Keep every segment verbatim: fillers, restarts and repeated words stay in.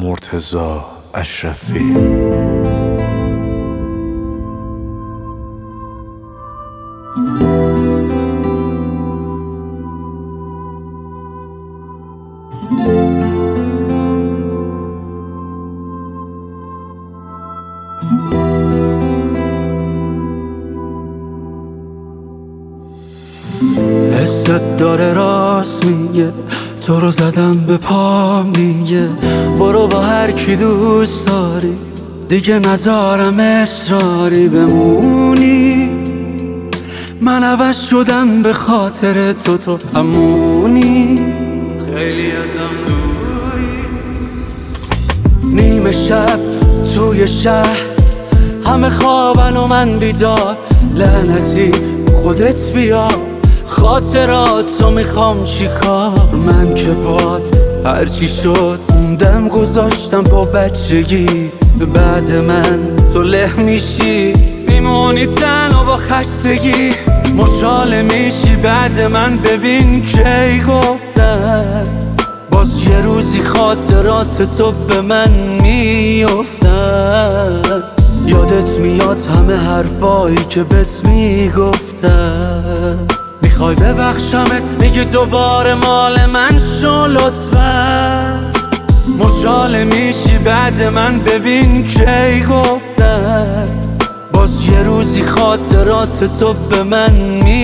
مرتضی اشرفی. حست داره راست میگه، تو رو زدم به پام دیگه. برو با هر کی دوست داری، دیگه ندارم اصراری بمونی. من عوض شدم به خاطر تو، تو همونی. خیلی ازم دوری. نیمه شب توی شهر همه خوابن و من بیدار. لعنتی خودت بیا، خاطراتو میخوام چیکار. من که باد هرچی شد دم گذاشتم با بچگی. بعد من تو له میشی، میمونی تنها با خستگی. مچاله میشی بعد من، ببین کی گفتن باز یه روزی خاطرات تو به من میافتن. یادت میاد همه حرفایی که بهت میگفتن. میخوای ببخشمت، میگی دوباره مال من شو لطفا. مچاله میشی بعد من، ببین کی گفتن باز یه روزی خاطرات تو به من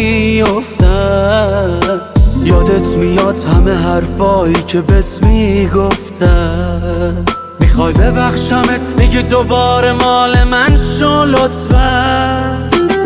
میافتن. یادت میاد همه حرفایی که بهت میگفتن. میخوای ببخشمت، میگی دوباره مال من شو لطفا.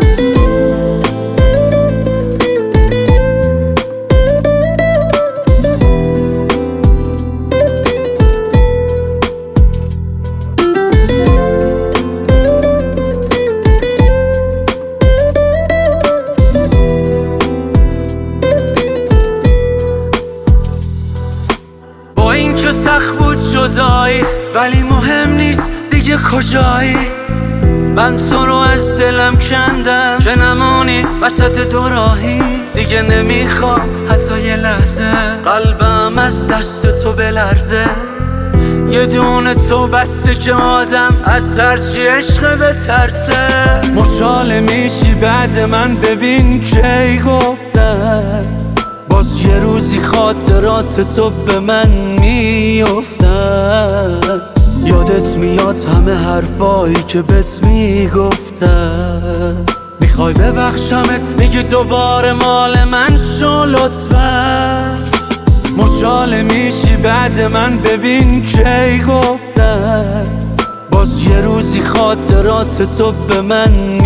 با این که سخت بود جدایی، ولی مهم نیست دیگه کجایی. من تو رو از دلم کندم که نمونی وسط دو راهی. دیگه نمیخوام حتی یه لحظه قلبم از دست تو بلرزه. یه دونه تو بسته که آدم از هرچی عشق بترسه. مچاله میشی بعد من، ببین کی گفتن باز یه روزی خاطرات تو به من میافتن. یادت میاد همه حرفایی که بهت میگفتن. میخوای ببخشمت، میگی دوباره مال من شو لطفا. مچاله میشی بعد من، ببین کی گفتن باز یه روزی خاطرات تو به من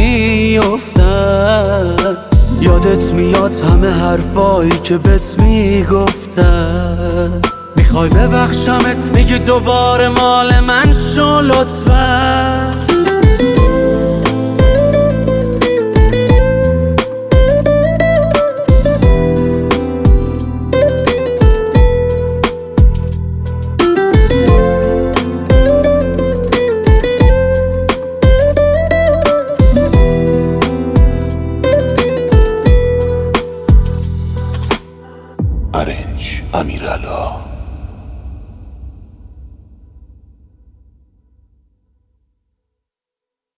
میافتن. یادت میاد همه حرفایی که بهت میگفتن. میخوای ببخشمت، میگی دوباره مال من شو لطفا.